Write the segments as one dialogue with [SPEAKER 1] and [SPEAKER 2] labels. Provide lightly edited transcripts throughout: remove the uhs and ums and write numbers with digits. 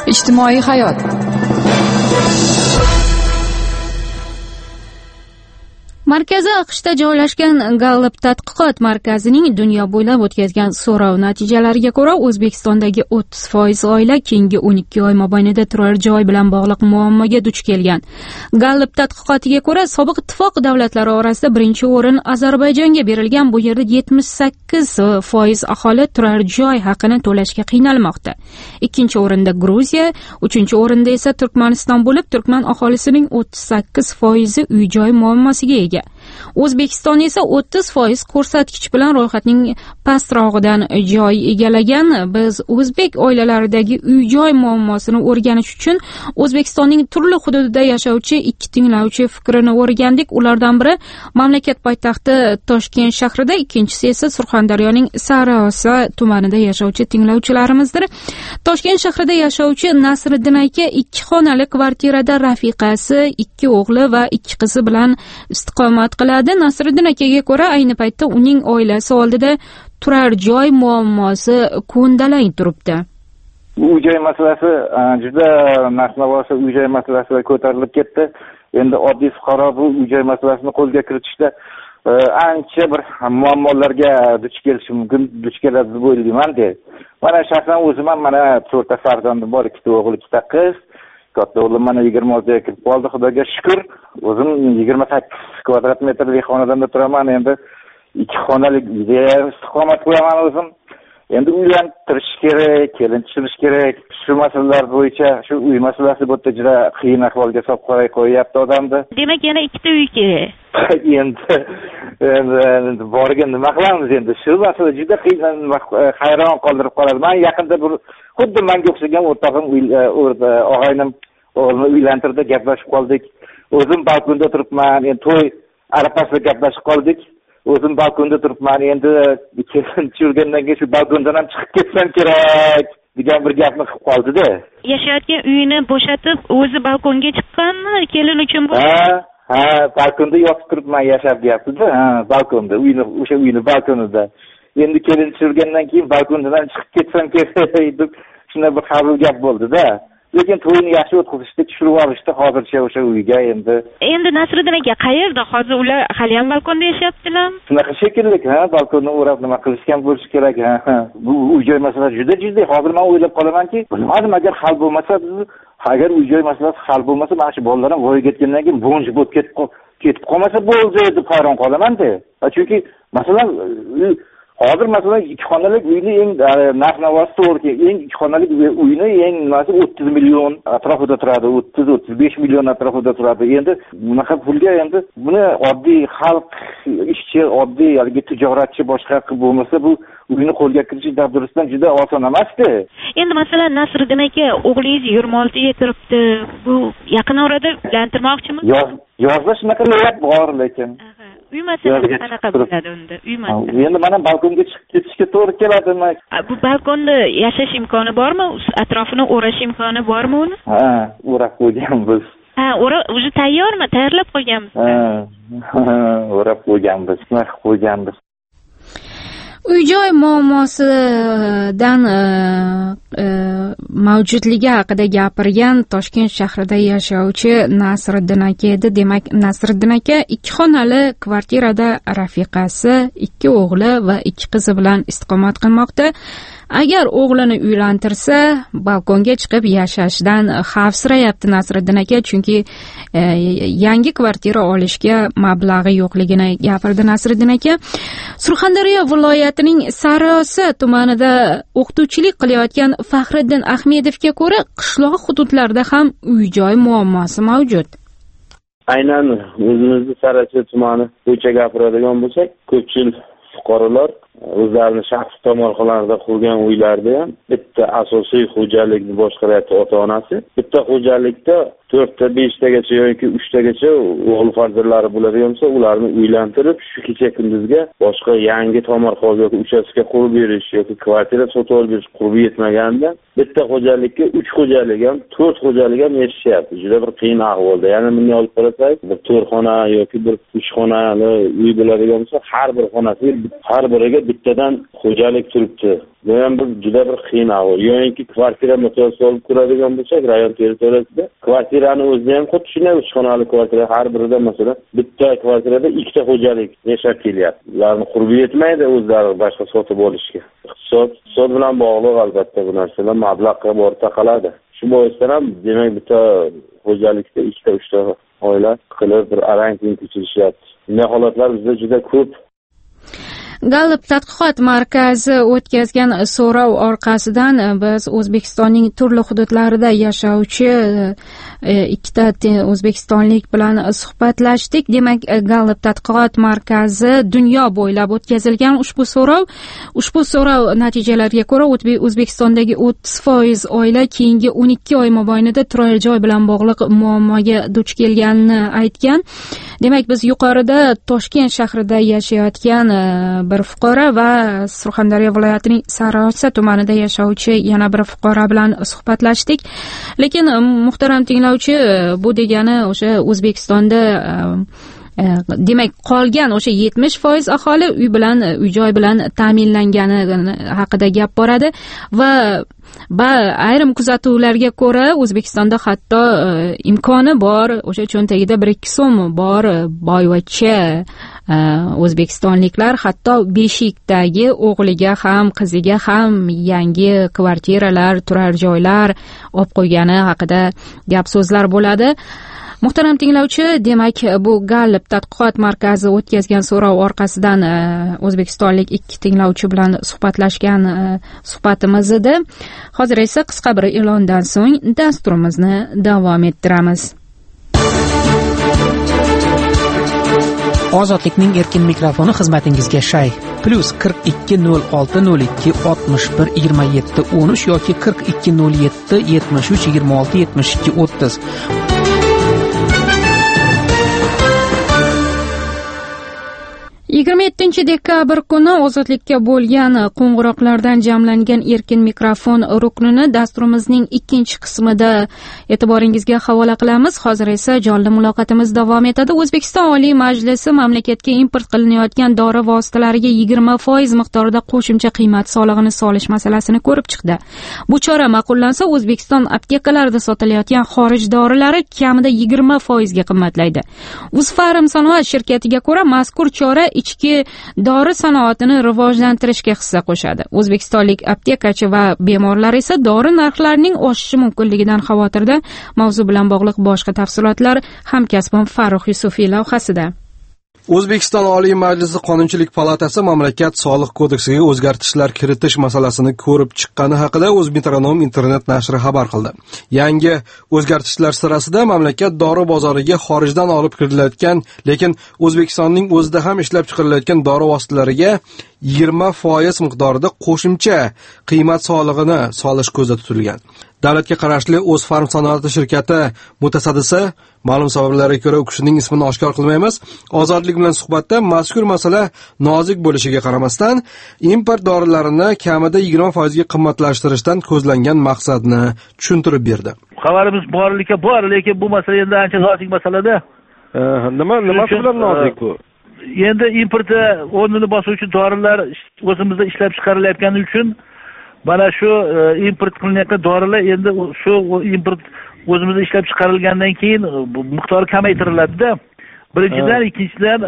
[SPEAKER 1] ijtimoiy hayot. Markaziy AQShda joylashgan Gallup tadqiqot markazining dunyo bo'ylab o'tkazgan so'rov natijalariga ko'ra, O'zbekistondagi 30% oila keyingi 12 oy mobaynida turar joy bilan bog'liq muammoga duch kelgan. Gallup tadqiqotiga ko'ra, sobiq ittifoq davlatlari orasida birinchi o'rin Ozarbayjonga berilgan. Bu yerda 78% aholi turar joy haqini to'lashga qiynalmoqda. Ikkinchi o'rinda Gruziya, uchinchi o'rinda esa Turkmaniston bo'lib, turkman aholisining 38% uy-joy muammosiga ega. O'zbekiston esa 30% ko'rsatkich bilan ro'yxatning pastrog'idan joy egallagan. Biz o'zbek oilalaridagi uy-joy muammosini o'rganish uchun O'zbekistonning turli hududida yashovchi ikki tinglovchi fikrini o'rgandik. Ulardan biri mamlakat poytaxti Toshkent shahrida, ikkinchisi esa Surxondaryoning Sariosiyo tumanida yashovchi tinglovchilarimizdir. Toshkent shahrida yashovchi Nasriddin aka ikki xonali kvartirada rafiqasi, ikki o'g'li va ikki qizi bilan istiqomat qiladi. Nasriddin akaga ko'ra, ayni paytda uning oilasi oldida turar joy muammosi ko'ndalang turibdi.
[SPEAKER 2] Uy-joy masalasi juda masnavosi uy-joy masalasi ko'tarilib ketdi. Endi oddiy fuqaro bu uy-joy masalasini qo'lga kiritishda ancha bir muammolarga duch kelishi mumkin, duch keladi deb o'ylayman-da. Mana shaxsan o'zim ham mana 4 ta farzandim bor, 2 o'g'il, 2 ta qiz. Katta o'g'lim mana 26 ga kirib qoldi, Xudoga shukr. O'zim 28 kvadrat metrli xonadonda turaman. Endi 2 xonali uyda istiqomat quraman o'zim. Endi uylantirish kerak, kelin tushirish kerak. Shu masalalar bo'yicha, shu uy masalasi bo'yicha juda qiyin ahvolga solib qo'yapti odamni.
[SPEAKER 3] Demak, yana 2 ta uy kerak.
[SPEAKER 2] endi borga nima qilamiz endi? Shu masala juda qiyin, hayron qoldirib qoladi. Men yaqinda bir xuddi menga o'xshagan o'rtog'im og'aynim o'g'lini uylantirdi, gaplashib qoldik. O'zim balkonda turibman, endi to'y arafasida gaplashib qoldik. O'zim balkonda turibman, endi kelin tushirgandan keyin shu balkondan ham chiqib ketsam kerak degan bir gapni qilib qoldi-da.
[SPEAKER 3] Yashayotgan uyini bo'shatib, o'zi balkonga chiqqanmi, kelin uchun bu?
[SPEAKER 2] Ha, balkonda yotib turibman, yashab deyapti-da. Balkonda, o'sha uyni balkonida. Endi kelin tushirgandan keyin balkondan chiqib ketsam kerak deb shunday bir xavfli gap bo'ldi-da. Lekin to'yni yaxshi o'tkazishda tushirib olishdi hozircha o'sha uyga endi.
[SPEAKER 3] Endi Nasriddin aka qayerda? Hozir ular hali ham balkonda yashayaptilarmi?
[SPEAKER 2] Shunaqa shekilli, balkonni o'rab nima qilishgan bo'lishi kerak. Bu uy-joy masalasi juda jiddiy. Hozir men o'ylab qolamanki, bilmadim, agar hal bo'lmasa, agar uy-joy masalasi hal bo'lmasa, mana shu bolalar ham voyaga yetgandan keyin bo'nji bo'lib ketib qolmasa bo'ldi deb hayron qolaman-da. Chunki masalan hozir masalan 2 xonali uyni eng narx-navosi to'g'ri, eng 2 xonali uyni eng nimasi 30 million atrofida turadi, 30-35 million atrofida turadi. Endi bunaqa pulga endi buni oddiy xalq, ishchi, oddiy yoki tijoratchi boshqa qilib bo'lmasa, bu uyni qo'lga kiritish dabdurustdan juda oson emas-da.
[SPEAKER 3] Endi masalan Nasriddin aka, o'g'lingiz 26 ga kiribdi. Bu yaqin orada uylantirmoqchimi?
[SPEAKER 2] Yozda shunaqa niyat bor, lekin
[SPEAKER 3] uy masalasi qanaqa bo'ladi unda? Uy masalasi.
[SPEAKER 2] Endi mana balkonga chiqib ketishga to'g'ri keladimi?
[SPEAKER 3] Bu balkonda yashash imkoni bormi? Atrofini o'rash imkoni bormi uni?
[SPEAKER 2] Ha, o'rab qo'yganmiz.
[SPEAKER 3] Ha, o'zi tayyormi? Tayyorlab qo'yganmiz.
[SPEAKER 2] O'rab qo'yganmiz.
[SPEAKER 1] Uy-joy muammosidan mavjudligi haqida gapirgan Toshkent shahrida yashovchi Nasriddin aka edi. Demak, Nasriddin aka 2 xonali kvartirada rafiqasi, 2 o'g'li va 2 qizi bilan istiqomat qilmoqda. Agar o'g'lini uylantirsa, balkonga chiqib yashashdan xavfsirayapti Nasriddin aka, chunki yangi kvartira olishga mablag'i yo'qligini gapirdi Nasriddin aka. Surxondaryo viloyatining Sariosiyo tumanida o'qituvchilik qilayotgan Faxriddin Ahmedovga ko'ra, qishloq hududlarda ham uy-joy muammosi mavjud.
[SPEAKER 4] Aynan o'zimizning Sariosiyo tumani bo'yicha gapiradigan bo'lsak, ko'pchilik fuqarolar o'zlarini shaxsiy tomorqalarida qurgan uylarda ham bitta asosiy xo'jalikni boshqaryapti ota-onasi. Bitta xo'jalikda 4 ta 5 tagacha yoki 3 tagacha o'g'il farzandlari bo'ladigan bo'lsa, ularni uylantirib, shu kecha kunduzga boshqa yangi tomorqa yoki uchastka qurib berish yoki kvartira sotib olish qurib yetmaganda bitta xo'jalikka 3 xo'jalik ham 4 xo'jalik ham yashayapti. Juda bir qiyin ahvolda. Ya'ni bunday olib qarasak, bir 4 xona yoki bir 3 xonali uy bo'ladigan bo'lsa, har bir xonasiga har biriga bittadan xo'jalik turibdi. Bu ham bir juda bir qiyin ahvol. Yo'inki kvartira masalasi olib ko'radigan bo'lsak, rayon territoriyasida kvartirani o'zida ham xuddi shunday 3 xonali kvartira, har birida masalan bitta kvartirada 2 ta xo'jalik yashab kelyapti. Ularni qurbi yetmaydi o'zlari boshqa sotib olishga. Iqtisod bilan bog'liq albatta bu narsalar mablag'ga borib taqaladi. Shu boisdan ham demak bitta xo'jalikda 2 ta 3 ta oila qilib bir arang tinchilishyapti. Bunday holatlar bizda juda ko'p.
[SPEAKER 1] Gallup tadqiqot markazi o'tkazgan so'rov orqasidan biz O'zbekistonning turli hududlarida yashovchi ikkita o'zbekistonlik bilan suhbatlashdik. Demak, Gallup tadqiqot markazi dunyo bo'ylab o'tkazilgan ushbu so'rov natijalariga ko'ra O'zbekistondagi 30% oila keyingi 12 oy mobaynida turar joy bilan bog'liq muammoga duch kelganini aytgan. Demak, biz yuqorida Toshkent shahrida yashayotgan bir fuqaro va Surxondaryo viloyatining Sariosiyo tumanida yashovchi yana bir fuqaro bilan suhbatlashdik. Lekin muhtaram tinglovchi, bu degani o'sha O'zbekistonda demak qolgan o'sha 70% aholi uy joy bilan ta'minlangani haqida gap boradi va ayrim kuzatuvlarga ko'ra O'zbekistonda hatto imkoni bor, o'sha cho'ntagida 1-2 so'm bor boyvachcha o'zbekistonliklar hatto beshikdagi o'g'liga ham qiziga ham yangi kvartiralar, turar joylar olib qo'ygani haqida gap so'zlar bo'ladi. Muhtaram tinglovchi, demak bu Gallup tadqiqot markazi o'tkazgan so'rov orqasidan o'zbekistonlik 2 tinglovchi bilan suhbatlashgan suhbatimiz edi. Hozir esa qisqa bir e'londan so'ng dasturimizni davom ettiramiz.
[SPEAKER 5] Ozodlikning erkin mikrofoni xizmatingizga shay. +4202612713 yoki 420773267230.
[SPEAKER 1] Yigirma dekabr kuni ozodlikka bo'lgan qo'ng'iroqlardan jamlangan erkin mikrofon ruknini dasturimizning ikkinchi qismida e'tiboringizga havola qilamiz. Hozir esa jonli muloqotimiz davom etadi. O'zbekiston Oliy Majlisi mamlakatga import qilinayotgan dori vositalariga 20% miqdorida qo'shimcha qiymat solig'ini solish masalasini ko'rib chiqdi. Bu chora ma'qullansa, O'zbekiston aptekalarida sotilayotgan xorij dorilari kamida 20% ga qimmatlaydi. Uzfarm sanoat shirkatiga ko'ra mazkur chora ichki dori sanoatini rivojlantirishga hissa qo'shadi. O'zbekistonlik aptekachi va bemorlar esa dori narxlarining oshishi mumkinligidan xavotirda. Mavzu bilan bog'liq boshqa tafsilotlar hamkasbim Farruh Yusufiy lavhasida.
[SPEAKER 6] O'zbekiston Oliy Majlisi Qonunchilik palatasi mamlakat soliq kodeksiga o'zgartishlar kiritish masalasini ko'rib chiqqani haqida O'zmetronom internet nashri xabar qildi. Yangi o'zgartishlar sirasida mamlakat dori bozoriga xorijdan olib kirilayotgan, lekin O'zbekistonning o'zida ham ishlab chiqarilayotgan dori vositalariga 20% miqdorida qo'shimcha qiymat solig'ini solish ko'zda tutilgan. Davlatga qarashli O'zfarm sanoati shirkati mutasaddisi ma'lum sabablarga ko'ra u kishining ismini oshkor qilmaymiz, Ozodlik bilan suhbatda mazkur masala nozik bo'lishiga qaramasdan import dorilarini kamida 20% ga qimmatlashtirishdan ko'zlangan maqsadni tushuntirib berdi.
[SPEAKER 7] Xabarimiz borlikka bor, lekin bu masala endi ancha nozik masalada.
[SPEAKER 6] Nima bilan nozik bu?
[SPEAKER 7] Endi importda o'rnini bosuvchi dorilar o'zimizda ishlab chiqarilayotgani uchun mana shu import qilinayotgan dorilar endi shu import o'zimizda ishlab chiqarilgandan keyin miqdori kamaytiriladi-da. Birinchidan, ikkinchidan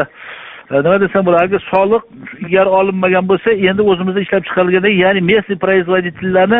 [SPEAKER 7] nima desam bo'ladi, soliq agar olinmagan bo'lsa, endi o'zimizda ishlab chiqarilganda, ya'ni местный производительlarni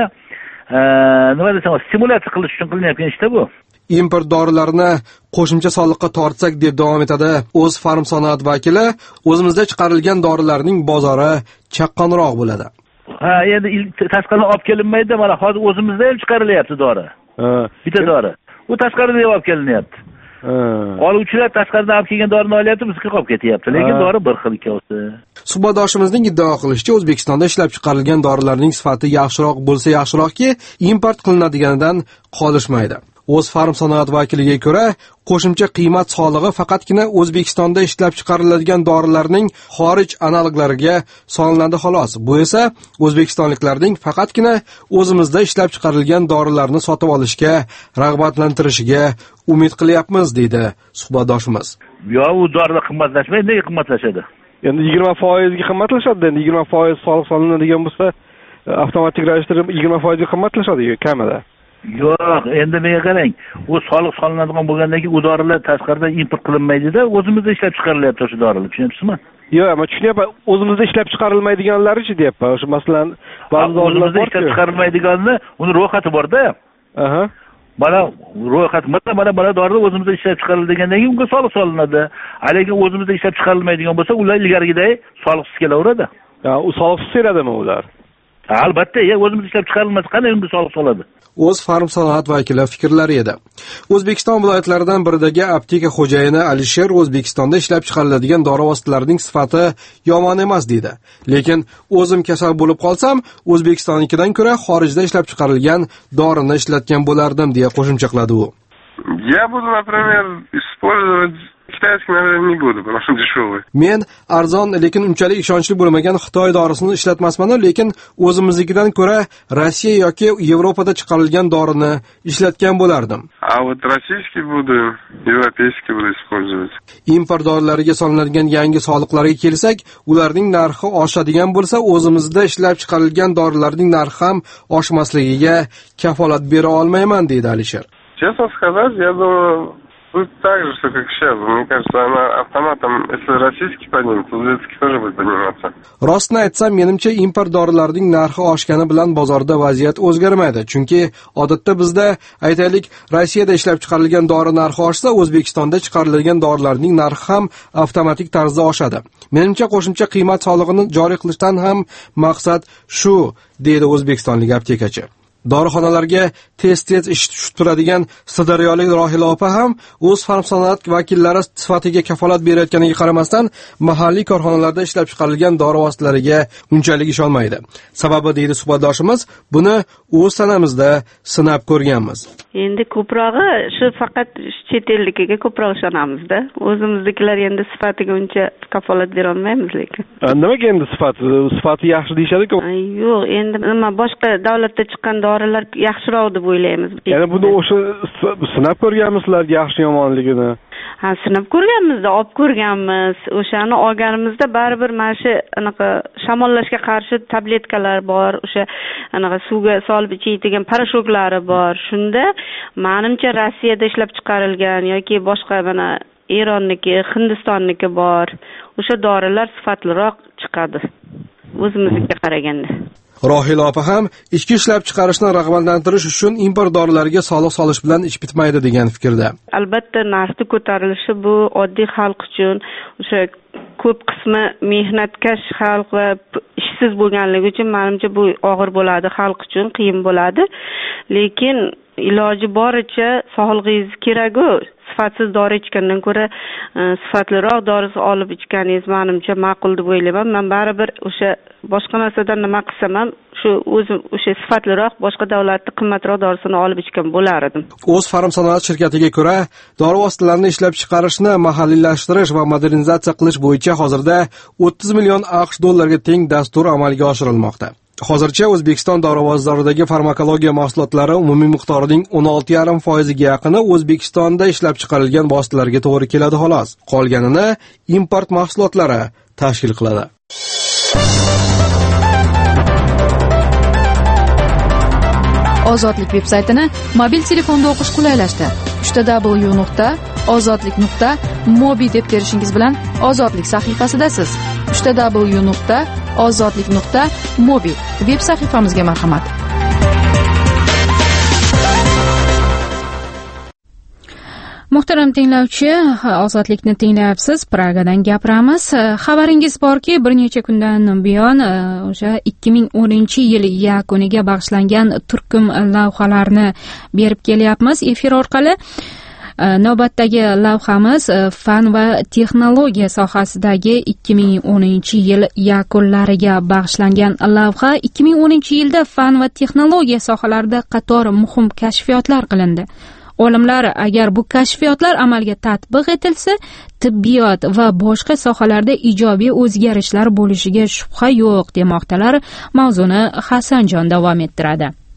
[SPEAKER 7] nima desam, stimulyatsiya qilish uchun qilinayotgan ishda bu.
[SPEAKER 6] Import dorilarni qo'shimcha soliqqa tortsak deb davom etadi O'zfarm sanoat vakili. O'zimizda chiqarilgan dorilarning bozori chaqqonroq bo'ladi.
[SPEAKER 7] Endi tashqaridan olib kelinmaydi, mana hozir o'zimizda ham chiqarilyapti dori. Bitta dori. U tashqaridan olib kelinyapti. Oluvchilar tashqaridan olib kelgan dorini olyapti, bizga qolib ketyapti. Lekin dori bir xil ikkovsi.
[SPEAKER 6] Suhbatdoshimizning iddao qilishicha, O'zbekistonda ishlab chiqarilgan dorilarning sifati yaxshiroq bo'lsa yaxshiroqki, import qilinadiganidan qolishmaydi. O'zfarm sanoat vakiliga ko'ra, qo'shimcha qiymat solig'i faqatgina O'zbekistonda ishlab chiqariladigan dorilarning xorij analoglariga solinadi xolos. Bu esa o'zbekistonliklarning faqatgina o'zimizda ishlab chiqarilgan dorilarni sotib olishga rag'batlantirishiga umid qilyapmiz, deydi suhbatdoshimiz.
[SPEAKER 7] Yo, u dorilar qimmatlashmaydi, nega qimmatlashadi?
[SPEAKER 6] Endi 20% ga qimmatlashadi. Endi 20% soliq solinadigan bo'lsa, avtomatik ravishda 20% ga qimmatlashadi kamida.
[SPEAKER 7] Yo'q, endi menga qarang. U soliq solinadigan bo'lgandan keyin u dorilar tashqaridan import qilinmaydi-da, o'zimizda ishlab chiqarilyapti o'sha dorilar, tushunyapsizmi?
[SPEAKER 6] Yo'q, men tushunyapman. O'zimizda ishlab chiqarilmaydiganlari-chi deyapman. O'sha masalan, ba'zi dorilar
[SPEAKER 7] ishlab chiqarilmaydiganni, uni ro'yxati bor-da.
[SPEAKER 6] Aha.
[SPEAKER 7] Mana ro'yxat mana dorilar o'zimizda ishlab chiqarilgandan keyin unga soliq solinadi. Lekin o'zimizda ishlab chiqarilmaydigan bo'lsa, ular ilgarigidek soliqsiz kelaveradi.
[SPEAKER 6] Ya, u soliqsiz keladimi ular?
[SPEAKER 7] Albatta, o'zimiz ishlab chiqarilmasa qanday unga soliq soladi?
[SPEAKER 6] O'z farm sanoat vakili fikrlari edi. O'zbekiston viloyatlaridan biridagi apteka xo'jayini Alisher O'zbekistonda ishlab chiqariladigan dori vositalarining sifati yomon emas deydi. Lekin o'zim kasal bo'lib qolsam, O'zbekistonnikidan ko'ra xorijda ishlab chiqarilgan dorini ishlatgan bo'lardim deya qo'shimcha qiladi u.
[SPEAKER 8] Я буду, например, использовать китайский, наверное, не буду, потому что дешевый.
[SPEAKER 6] Men arzon, lekin unchalik ishonchli bo'lmagan Xitoy dorisini ishlatmasman, lekin o'zimiznikidan ko'ra Rossiya yoki Yevropada chiqarilgan dorini ishlatgan bo'lardim.
[SPEAKER 8] А вот российский буду, европейский буду использовать.
[SPEAKER 6] Import dorilariga solinadigan yangi soliqlarga kelsak, ularning narxi oshadigan bo'lsa, o'zimizda ishlab chiqarilgan dorilarning narxi ham oshmasligiga kafolat bera olmayman, deydi Alisher.
[SPEAKER 8] Честно сказать, я думаю, будет так же, что как сейчас. Мне кажется, она автоматом, если российский поднимется, то узбекский тоже будет подниматься.
[SPEAKER 6] Rostni aytsam, menimcha import dorilarning narxi oshgani bilan bozorda vaziyat o'zgarmaydi. Chunki odatda bizda, aytaylik, Rossiyada ishlab chiqarilgan dori narxi oshsa, O'zbekistonda chiqarilgan dorilarning narxi ham avtomatik tarzda oshadi. Menimcha qo'shimcha qiymat solig'ini joriy qilishdan ham maqsad shu, deydi o'zbekistonlik aptekachi. Dorixonalarga tez ish tushib turadigan Sirdaryolik Rohila opa ham o'z farm sanoat vakillari sifatiga kafolat berayotganiga qaramasdan mahalliy korxonalarda ishlab chiqarilgan dori vositalariga unchalik ishonmaydi. Sababi, deydi suhbatdoshimiz, buni o'z sanamizda sinab ko'rganmiz.
[SPEAKER 9] Endi ko'prog'i shu faqat chet ellikiga ko'proq ishonamizda. O'zimizdagilar endi sifatiga uncha kafolat bera olmaymiz lekin.
[SPEAKER 6] Nimaga endi sifati yaxshi deyshadi-ku?
[SPEAKER 9] Yo'q, endi nima boshqa davlatda chiqqan dorilar yaxshiroq deb o'ylaymiz.
[SPEAKER 6] Ya'ni buni o'sha sinab ko'rganmizlar yaxshi yomonligini.
[SPEAKER 9] Ha, sinab ko'rganmizda, olib ko'rganmiz. O'shani olganimizda baribir mana shu anaqa shamollashga qarshi tabletkalar bor, o'sha anaqa suvga solib ichadigan parashoklari bor. Shunda menimcha Rossiyada ishlab chiqarilgan yoki boshqa mana Eronniki, Hindistonniki bor. O'sha dorilar sifatliroq chiqadi o'zimizga qaraganda.
[SPEAKER 6] Rohila opa ham ichki ishlab chiqarishni rag'batlantirish uchun import dorilariga soliq solish bilan ish bitmaydi degan fikrda.
[SPEAKER 9] Albatta, narxning ko'tarilishi bu oddiy xalq uchun, o'sha ko'p qismi mehnatkash xalq va ishsiz bo'lganligi uchun menimcha bu og'ir bo'ladi, xalq uchun qiyin bo'ladi. Lekin iloji boricha sog'lig'ingiz kerak-ku. Sifatsiz dori ichgandan ko'ra sifatliroq dorisi olib ichganingiz menimcha ma'qul deb o'ylayman. Men baribir o'sha boshqa narsadan nima qilsam ham shu o'zim o'sha sifatliroq boshqa davlatning qimmatroq dorisini olib ichgan bo'lardim.
[SPEAKER 6] O'z farm sanoat shirkatiga ko'ra, dori vositalarini ishlab chiqarishni mahalliylashtirish va modernizatsiya qilish bo'yicha hozirda 30 million AQSh dollariga teng dastur amalga oshirilmoqda. Hozircha O'zbekiston dori bozoridagi farmakologiya mahsulotlari umumiy miqdorining 16,5% ga yaqini O'zbekistonda ishlab chiqarilgan vositalarga to'g'ri keladi xolos. Qolganini import mahsulotlari tashkil qiladi.
[SPEAKER 10] Ozodlik veb-saytini mobil telefonda o'qish qulaylashdi. www.ozodlik.mobi deb terishingiz bilan Ozodlik sahifasidasiz. www.ozodlik.mobi veb sahifamizga marhamat.
[SPEAKER 1] Muhtaram tinglovchi, Ozodlikni tinglayapsiz. Pragadan gapiramiz. Xabaringiz borki, bir necha kundan buyon o'sha 2010-yil yakuniga bag'ishlangan turkum lavhalarni berib kelyapmiz efir orqali. Navbatdagi lavhamiz fan va texnologiya sohasidagi 2010-yil yakunlariga bag'ishlangan lavha. 2010-yilda fan va texnologiya sohalarida qator muhim kashfiyotlar qilindi. Olimlar agar bu kashfiyotlar amalga tatbiq etilsa, tibbiyot va boshqa sohalarda ijobiy o'zgarishlar bo'lishiga shubha yo'q demoqdalar. Mavzuni Hasanjon davom ettiradi.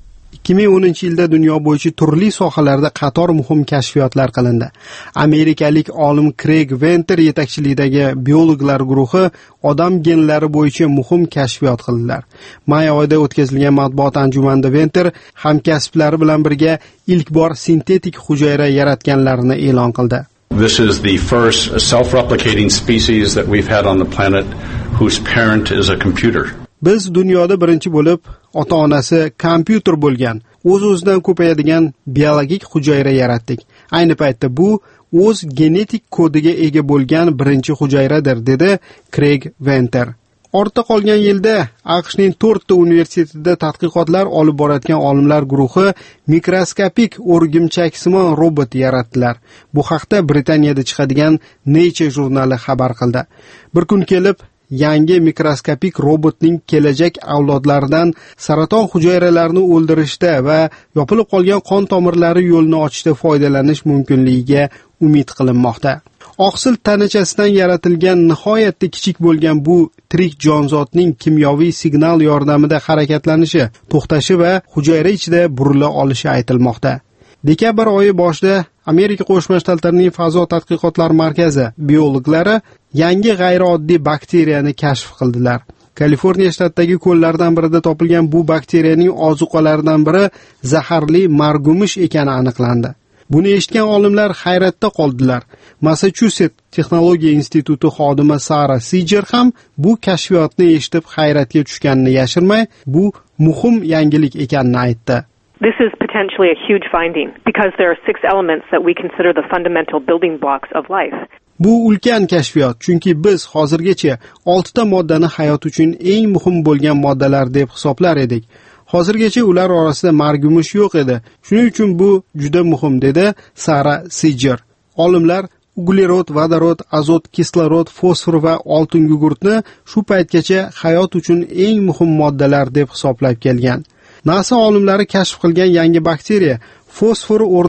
[SPEAKER 11] 2010-yilda dunyo bo'yicha turli sohalarda qator muhim kashfiyotlar qilindi. Amerikalik olim Craig Venter yetakchiligidagi biologlar guruhi odam genlari bo'yicha muhim kashfiyot qildilar. May oyida o'tkazilgan matbuot anjumanida Venter hamkasblari bilan birga ilk bor sintetik hujayra yaratganlarini e'lon qildi.
[SPEAKER 12] This is the first self-replicating species that we've had on the planet whose parent is a computer.
[SPEAKER 11] Biz dunyoda birinchi bo'lib ota-onasi kompyuter bo'lgan, o'z-o'zidan ko'payadigan biologik hujayra yaratdik. Ayni paytda bu o'z genetik kodiga ega bo'lgan birinchi hujayradir, dedi Craig Venter. Ortda qolgan yilda AQShning 4 ta universitetida tadqiqotlar olib borayotgan olimlar guruhi mikroskopik o'rgimchaksimon robot yaratdilar. Bu haqda Britaniyada chiqadigan Nature jurnali xabar qildi. Bir kun kelib yangi mikroskopik robotning kelajak avlodlaridan saraton hujayralarini o'ldirishda va yopilib qolgan qon tomirlari yo'lini ochishda foydalanish mumkinligiga umid qilinmoqda. Oqsil tanachasidan yaratilgan nihoyatda kichik bo'lgan bu tirik jonzotning kimyoviy signal yordamida harakatlanishi, to'xtashi va hujayra ichida burila olishi aytilmoqda. Dekabr oyi boshida Amerika Qo'shma Shtatlarining fazo tadqiqotlar markazi biologlari yangi g'ayrioddiy bakteriyani kashf qildilar. Kaliforniya shtatidagi ko'llardan birida topilgan bu bakteriyaning ozuqalaridan biri zaharli margumush ekani aniqlandi. Buni eshitgan olimlar hayratda qoldilar. Massachusets texnologiya instituti xodimi Sara Sijer ham bu kashfiyotni eshitib hayratga tushganini yashirmay, bu muhim yangilik ekanini aytdi.
[SPEAKER 13] This is potentially a huge finding because there are 6 elements that we consider the fundamental building blocks of life.
[SPEAKER 11] Bu ulkan kashfiyot, chunki biz hozirgacha 6 ta moddani hayot uchun eng muhim bo'lgan moddalar deb hisoblar edik. Hozirgacha ular orasida margumush yo'q edi. Shuning uchun bu juda muhim, dedi Sara Sijer. Olimlar uglerod, vodorod, azot, kislorod, fosfor va oltin gugurtni shu paytgacha hayot uchun eng muhim moddalar deb hisoblab kelgan. NASA olimlari kashf qilgan yangi bakteriya fosfor